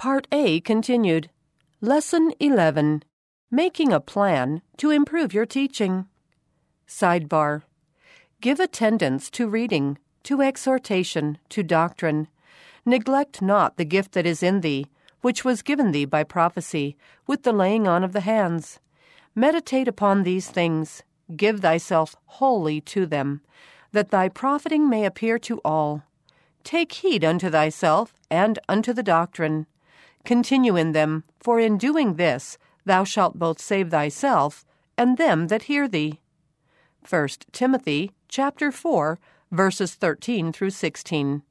Part A continued. Lesson 11. Making a plan to improve your teaching. Sidebar. Give attendance to reading, to exhortation, to doctrine. Neglect not the gift that is in thee, which was given thee by prophecy, with the laying on of the hands. Meditate upon these things. Give thyself wholly to them, that thy profiting may appear to all. Take heed unto thyself and unto the doctrine. Continue in them, for in doing this thou shalt both save thyself and them that hear thee. 1 Timothy chapter 4, verses 13 through 16.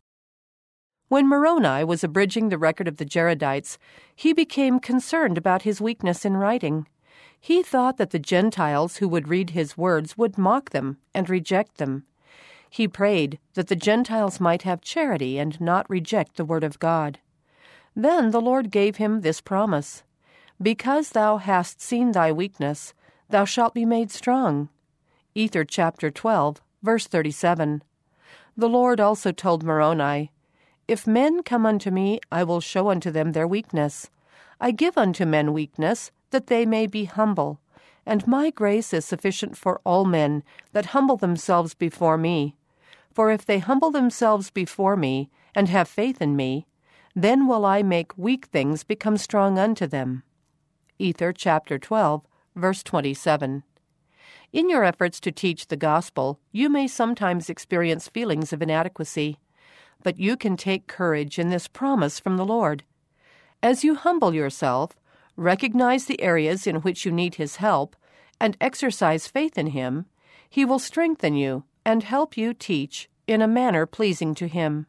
When Moroni was abridging the record of the Jaredites, he became concerned about his weakness in writing. He thought that the Gentiles who would read his words would mock them and reject them. He prayed that the Gentiles might have charity and not reject the word of God. Then the Lord gave him this promise: Because thou hast seen thy weakness, thou shalt be made strong. Ether chapter 12, verse 37. The Lord also told Moroni, If men come unto me, I will show unto them their weakness. I give unto men weakness, that they may be humble. And my grace is sufficient for all men that humble themselves before me. For if they humble themselves before me, and have faith in me, then will I make weak things become strong unto them. Ether chapter 12, verse 27. In your efforts to teach the gospel, you may sometimes experience feelings of inadequacy, but you can take courage in this promise from the Lord. As you humble yourself, recognize the areas in which you need His help, and exercise faith in Him, He will strengthen you and help you teach in a manner pleasing to Him.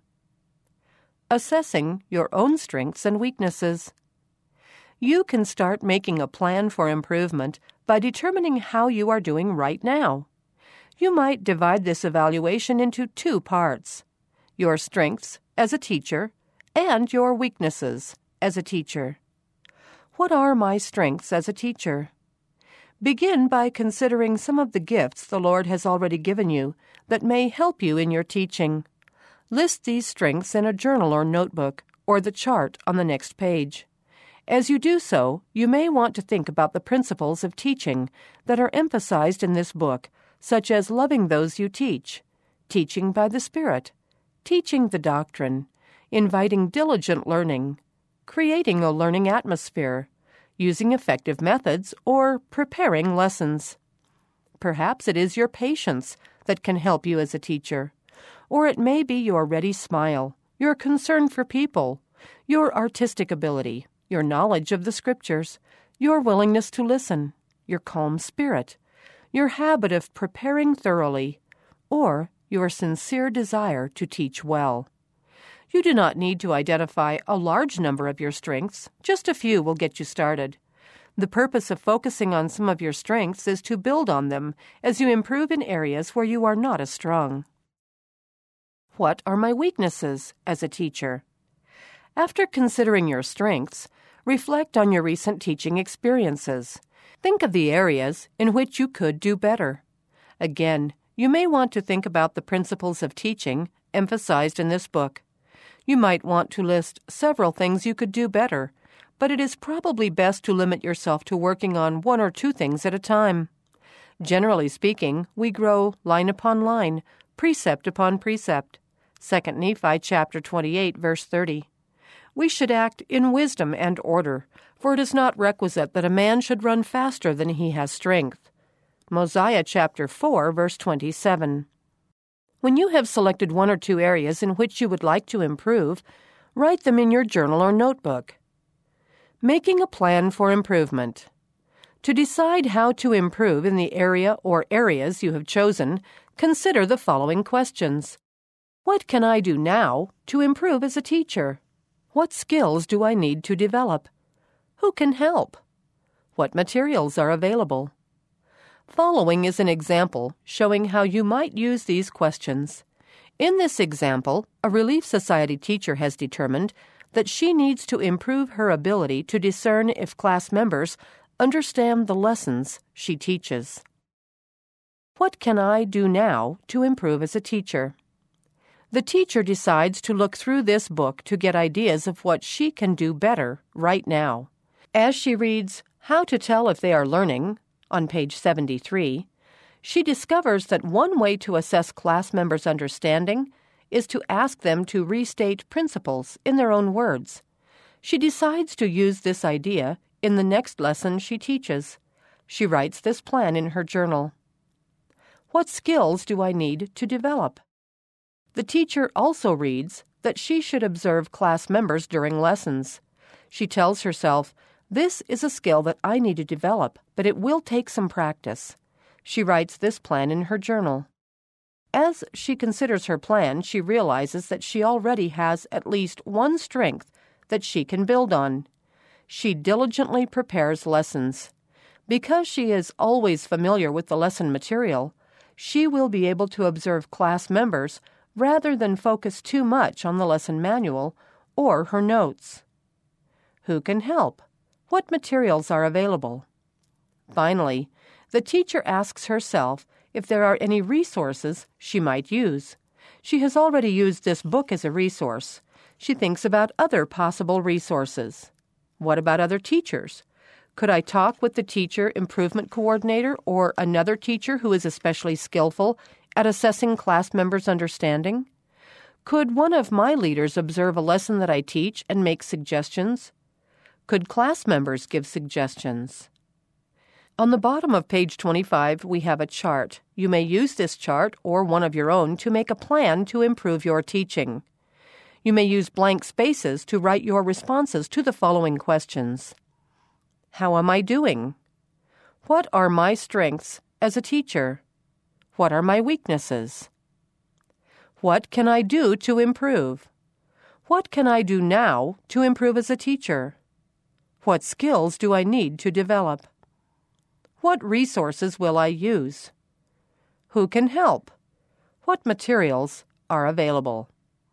Assessing your own strengths and weaknesses. You can start making a plan for improvement by determining how you are doing right now. You might divide this evaluation into 2 parts: your strengths as a teacher and your weaknesses as a teacher. What are my strengths as a teacher? Begin by considering some of the gifts the Lord has already given you that may help you in your teaching. List these strengths in a journal or notebook, or the chart on the next page. As you do so, you may want to think about the principles of teaching that are emphasized in this book, such as loving those you teach, teaching by the Spirit, teaching the doctrine, inviting diligent learning, creating a learning atmosphere, using effective methods, or preparing lessons. Perhaps it is your patience that can help you as a teacher, or it may be your ready smile, your concern for people, your artistic ability, your knowledge of the Scriptures, your willingness to listen, your calm spirit, your habit of preparing thoroughly, or your sincere desire to teach well. You do not need to identify a large number of your strengths. Just a few will get you started. The purpose of focusing on some of your strengths is to build on them as you improve in areas where you are not as strong. What are my weaknesses as a teacher? After considering your strengths, reflect on your recent teaching experiences. Think of the areas in which you could do better. Again, you may want to think about the principles of teaching emphasized in this book. You might want to list several things you could do better, but it is probably best to limit yourself to working on 1 or 2 things at a time. Generally speaking, we grow line upon line, precept upon precept. 2 Nephi chapter 28, verse 30. We should act in wisdom and order, for it is not requisite that a man should run faster than he has strength. Mosiah chapter 4, verse 27. When you have selected 1 or 2 areas in which you would like to improve, write them in your journal or notebook. Making a plan for improvement. To decide how to improve in the area or areas you have chosen, consider the following questions. What can I do now to improve as a teacher? What skills do I need to develop? Who can help? What materials are available? Following is an example showing how you might use these questions. In this example, a Relief Society teacher has determined that she needs to improve her ability to discern if class members understand the lessons she teaches. What can I do now to improve as a teacher? The teacher decides to look through this book to get ideas of what she can do better right now. As she reads How to Tell If They Are Learning on page 73, she discovers that one way to assess class members' understanding is to ask them to restate principles in their own words. She decides to use this idea in the next lesson she teaches. She writes this plan in her journal. What skills do I need to develop? The teacher also reads that she should observe class members during lessons. She tells herself, this is a skill that I need to develop, but it will take some practice. She writes this plan in her journal. As she considers her plan, she realizes that she already has at least one strength that she can build on. She diligently prepares lessons. Because she is always familiar with the lesson material, she will be able to observe class members rather than focus too much on the lesson manual or her notes. Who can help? What materials are available? Finally, the teacher asks herself if there are any resources she might use. She has already used this book as a resource. She thinks about other possible resources. What about other teachers? Could I talk with the teacher improvement coordinator or another teacher who is especially skillful at assessing class members' understanding? Could one of my leaders observe a lesson that I teach and make suggestions? Could class members give suggestions? On the bottom of page 25, we have a chart. You may use this chart or one of your own to make a plan to improve your teaching. You may use blank spaces to write your responses to the following questions. How am I doing? What are my strengths as a teacher? What are my weaknesses? What can I do to improve? What can I do now to improve as a teacher? What skills do I need to develop? What resources will I use? Who can help? What materials are available?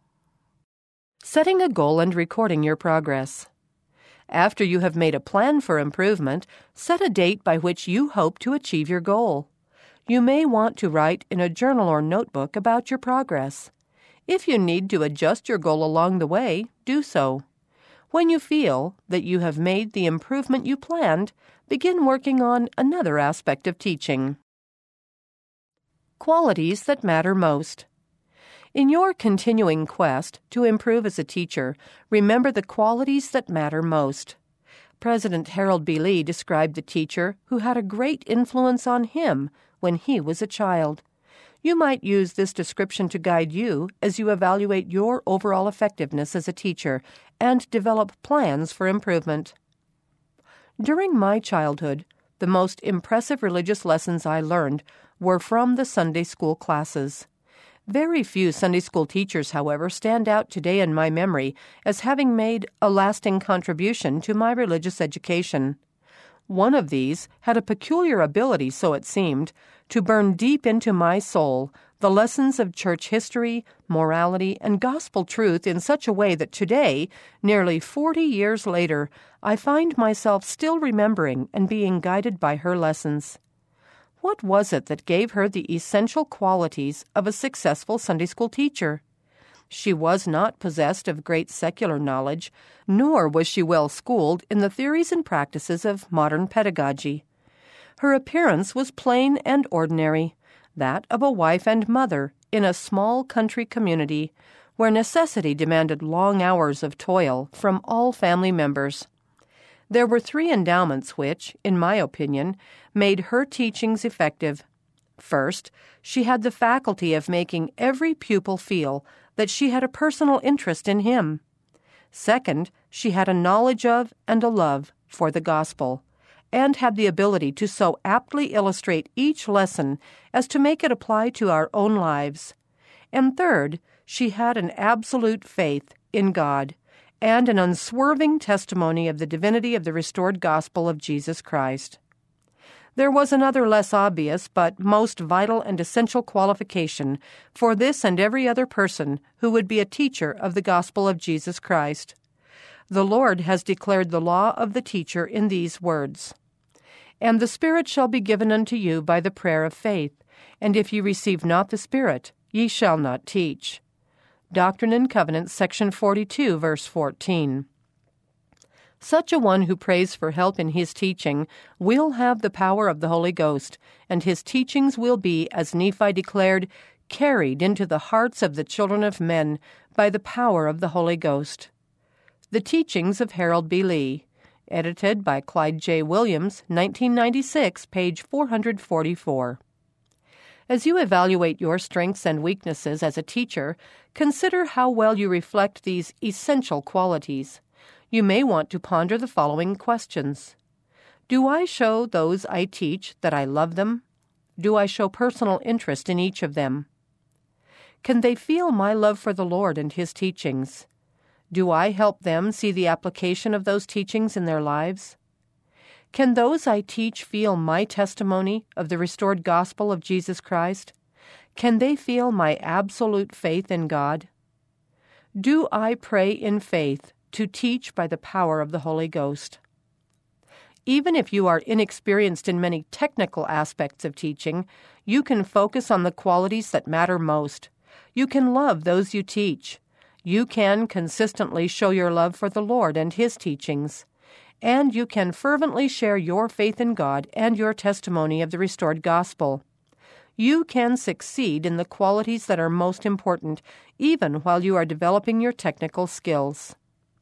Setting a goal and recording your progress. After you have made a plan for improvement, set a date by which you hope to achieve your goal. You may want to write in a journal or notebook about your progress. If you need to adjust your goal along the way, do so. When you feel that you have made the improvement you planned, begin working on another aspect of teaching. Qualities that matter most. In your continuing quest to improve as a teacher, remember the qualities that matter most. President Harold B. Lee described the teacher who had a great influence on him when he was a child. You might use this description to guide you as you evaluate your overall effectiveness as a teacher and develop plans for improvement. During my childhood, the most impressive religious lessons I learned were from the Sunday school classes. Very few Sunday school teachers, however, stand out today in my memory as having made a lasting contribution to my religious education. One of these had a peculiar ability, so it seemed, to burn deep into my soul the lessons of church history, morality, and gospel truth in such a way that today, nearly 40 years later, I find myself still remembering and being guided by her lessons. What was it that gave her the essential qualities of a successful Sunday school teacher? She was not possessed of great secular knowledge, nor was she well schooled in the theories and practices of modern pedagogy. Her appearance was plain and ordinary, that of a wife and mother in a small country community where necessity demanded long hours of toil from all family members. There were 3 endowments which, in my opinion, made her teachings effective. First, she had the faculty of making every pupil feel that she had a personal interest in him. Second, she had a knowledge of and a love for the gospel, and had the ability to so aptly illustrate each lesson as to make it apply to our own lives. And third, she had an absolute faith in God, and an unswerving testimony of the divinity of the restored gospel of Jesus Christ. There was another less obvious but most vital and essential qualification for this and every other person who would be a teacher of the gospel of Jesus Christ. The Lord has declared the law of the teacher in these words, "And the Spirit shall be given unto you by the prayer of faith, and if ye receive not the Spirit, ye shall not teach." Doctrine and Covenants, section 42, verse 14. Such a one who prays for help in his teaching will have the power of the Holy Ghost, and his teachings will be, as Nephi declared, carried into the hearts of the children of men by the power of the Holy Ghost. The Teachings of Harold B. Lee, edited by Clyde J. Williams, 1996, page 444. As you evaluate your strengths and weaknesses as a teacher, consider how well you reflect these essential qualities. You may want to ponder the following questions. Do I show those I teach that I love them? Do I show personal interest in each of them? Can they feel my love for the Lord and His teachings? Do I help them see the application of those teachings in their lives? Can those I teach feel my testimony of the restored gospel of Jesus Christ? Can they feel my absolute faith in God? Do I pray in faith to teach by the power of the Holy Ghost? Even if you are inexperienced in many technical aspects of teaching, you can focus on the qualities that matter most. You can love those you teach. You can consistently show your love for the Lord and His teachings. And you can fervently share your faith in God and your testimony of the restored gospel. You can succeed in the qualities that are most important, even while you are developing your technical skills.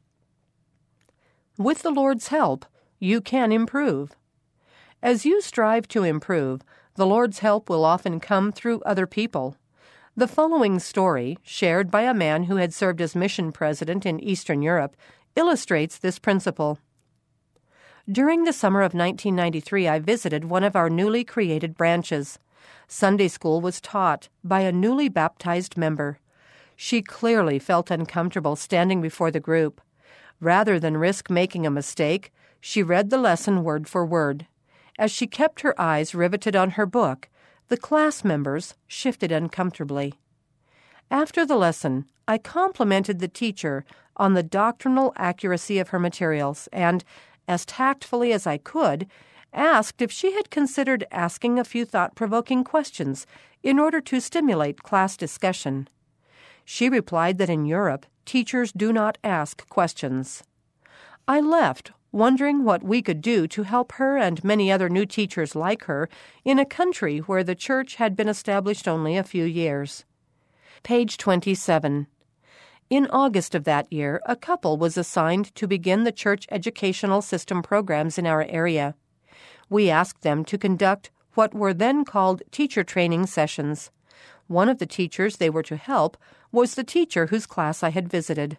With the Lord's help, you can improve. As you strive to improve, the Lord's help will often come through other people. The following story, shared by a man who had served as mission president in Eastern Europe, illustrates this principle. During the summer of 1993, I visited one of our newly created branches. Sunday school was taught by a newly baptized member. She clearly felt uncomfortable standing before the group. Rather than risk making a mistake, she read the lesson word for word. As she kept her eyes riveted on her book, the class members shifted uncomfortably. After the lesson, I complimented the teacher on the doctrinal accuracy of her materials and, as tactfully as I could, asked if she had considered asking a few thought-provoking questions in order to stimulate class discussion. She replied that in Europe, teachers do not ask questions. I left, wondering what we could do to help her and many other new teachers like her in a country where the church had been established only a few years. Page 27. In August of that year, a couple was assigned to begin the church educational system programs in our area. We asked them to conduct what were then called teacher training sessions. One of the teachers they were to help was the teacher whose class I had visited.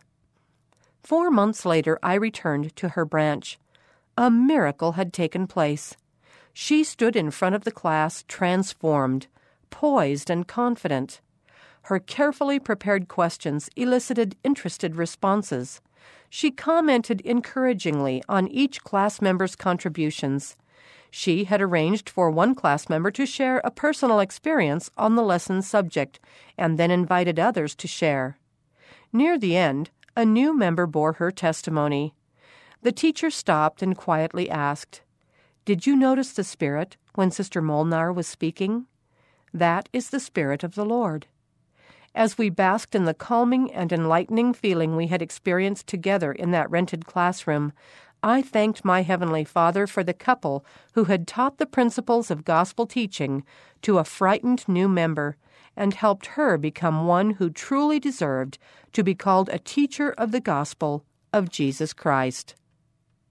4 months later, I returned to her branch. A miracle had taken place. She stood in front of the class transformed, poised and confident. Her carefully prepared questions elicited interested responses. She commented encouragingly on each class member's contributions. She had arranged for one class member to share a personal experience on the lesson's subject, and then invited others to share. Near the end, a new member bore her testimony. The teacher stopped and quietly asked, "Did you notice the Spirit when Sister Molnar was speaking? That is the Spirit of the Lord." As we basked in the calming and enlightening feeling we had experienced together in that rented classroom, I thanked my Heavenly Father for the couple who had taught the principles of gospel teaching to a frightened new member and helped her become one who truly deserved to be called a teacher of the gospel of Jesus Christ.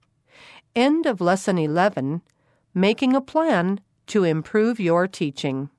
End of Lesson 11, Making a Plan to Improve Your Teaching.